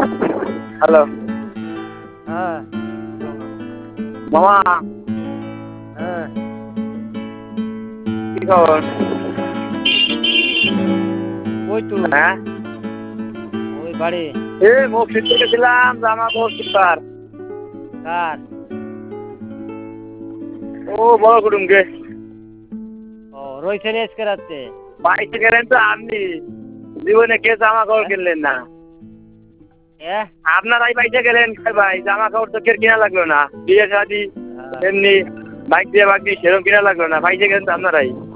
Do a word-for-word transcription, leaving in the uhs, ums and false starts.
Hello হ্যাঁ মামা হ্যাঁ কি খবর? ওই তো হ্যাঁ ওই বাড়ি এ মসজিদ থেকে গেছিলাম জামা কাপড় সুতার কার ও বড় কুটুম গে ও রয়েছেন আজকে রাত্রে বাইশে গেলেন তো আপনি জীবনে কে জামা কাপড় কিনলেন না হ্যাঁ আপনারাই বাইশে গেলেন ভাই জামা কাপড় তো কেউ কিনা লাগলো না বিয়ে শাদি এমনি বাইক দিয়ে বাকি সেরকম কিনা লাগলো না বাইশে গেলেন তো আপনারাই